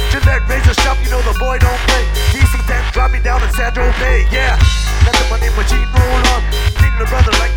Gillette razor shop, you know the boy don't play. DC10 drop me down in Sandro Bay, yeah. Let the money machine roll on. Needing a brother like